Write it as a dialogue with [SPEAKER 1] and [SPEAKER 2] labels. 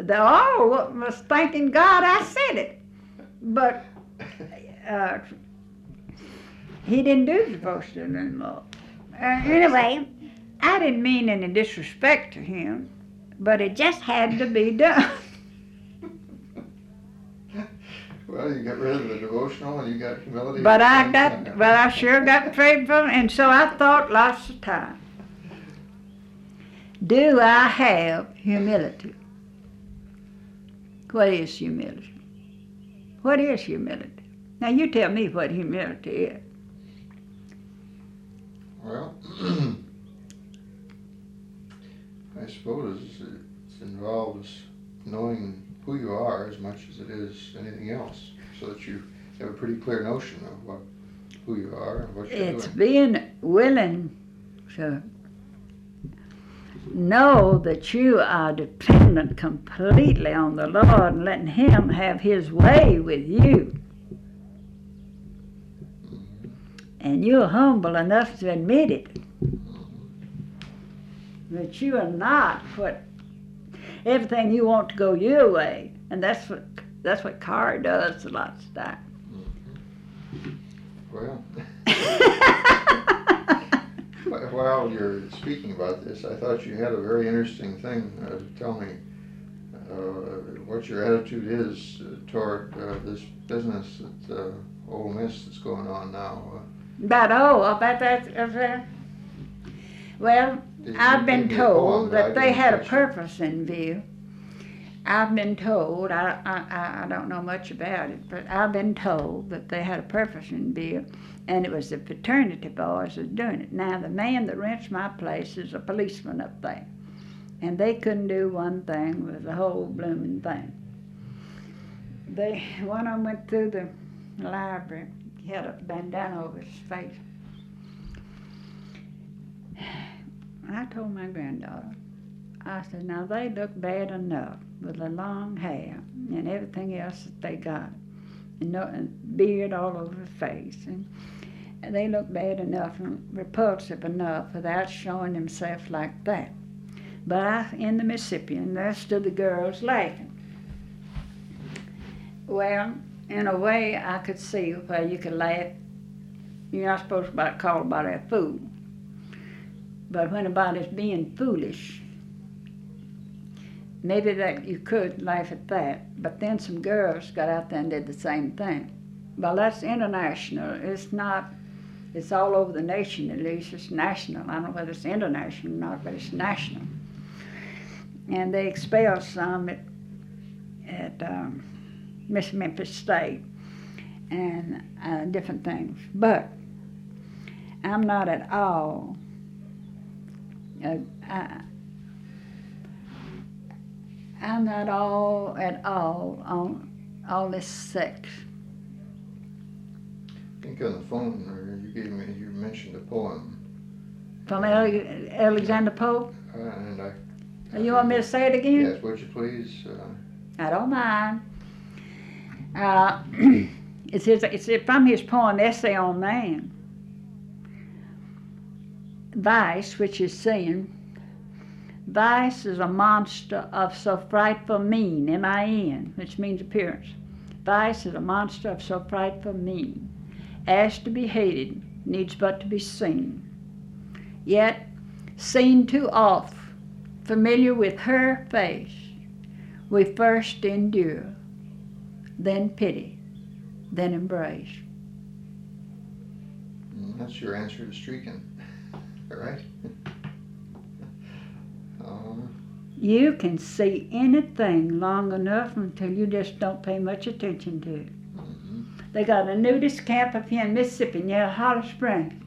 [SPEAKER 1] they all was thanking God I said it. But he didn't do the devotion anymore. Anyway, I didn't mean any disrespect to him, but it just had to be done.
[SPEAKER 2] Well, you got rid of the devotional and you got humility.
[SPEAKER 1] But I sure got faithful, and so I thought lots of time. Do I have humility? What is humility? What is humility? Now you tell me what humility is.
[SPEAKER 2] Well, I suppose it involves knowing who you are as much as it is anything else, so that you have a pretty clear notion of who you are and what you're doing.
[SPEAKER 1] It's being willing to know that you are dependent completely on the Lord and letting Him have His way with you. And you're humble enough to admit it. That you are not what everything you want to go your way. And that's what Carr does a lot of time.
[SPEAKER 2] Well, while you're speaking about this, I thought you had a very interesting thing to tell me. What your attitude is toward this business at Ole Miss that's going on now.
[SPEAKER 1] About that? Well, I've been told that they had a purpose in view. I've been told, I don't know much about it, but I've been told that they had a purpose in view, and it was the fraternity boys that was doing it. Now, the man that rents my place is a policeman up there, and they couldn't do one thing with the whole blooming thing. One of them went through the library. He had a bandana over his face. I told my granddaughter, I said, now they look bad enough with the long hair and everything else that they got, and beard all over the face, and they look bad enough and repulsive enough without showing themselves like that. But in the Mississippi, and there stood the girls laughing. Well, in a way, I could see where you could laugh. You're not supposed to call somebody a fool. But when anybody's being foolish, maybe that you could laugh at that. But then some girls got out there and did the same thing. Well, that's international. It's not, it's all over the nation at least. It's national. I don't know whether it's international or not, but it's national. And they expelled some at Miss Memphis State and different things. But I'm not at all I'm not at all on all this sex.
[SPEAKER 2] I think on the phone you mentioned a poem.
[SPEAKER 1] From Alexander Pope?
[SPEAKER 2] And
[SPEAKER 1] you want me to say it again?
[SPEAKER 2] Yes, would you please?
[SPEAKER 1] I don't mind. It's from his poem, Essay on Man. Vice, which is sin. Vice is a monster of so frightful mien, M-I-N, which means appearance. Vice is a monster of so frightful mien, as to be hated, needs but to be seen. Yet, seen too oft, familiar with her face, we first endure, then pity, then embrace.
[SPEAKER 2] That's your answer to Streakin', right?
[SPEAKER 1] You can see anything long enough until you just don't pay much attention to it. Mm-hmm. They got a nudist camp up here in Mississippi near Holly Springs.